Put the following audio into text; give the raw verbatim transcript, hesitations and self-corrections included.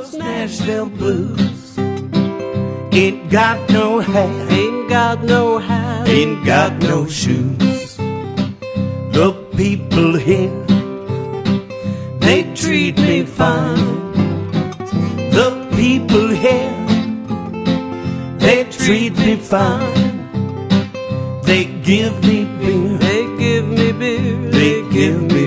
those Nashville blues. Ain't got no hat, Ain't got no hat, ain't got no shoes. The people here, they treat me fine. The people here, they treat me fine. They give me beer, they give me beer, they give me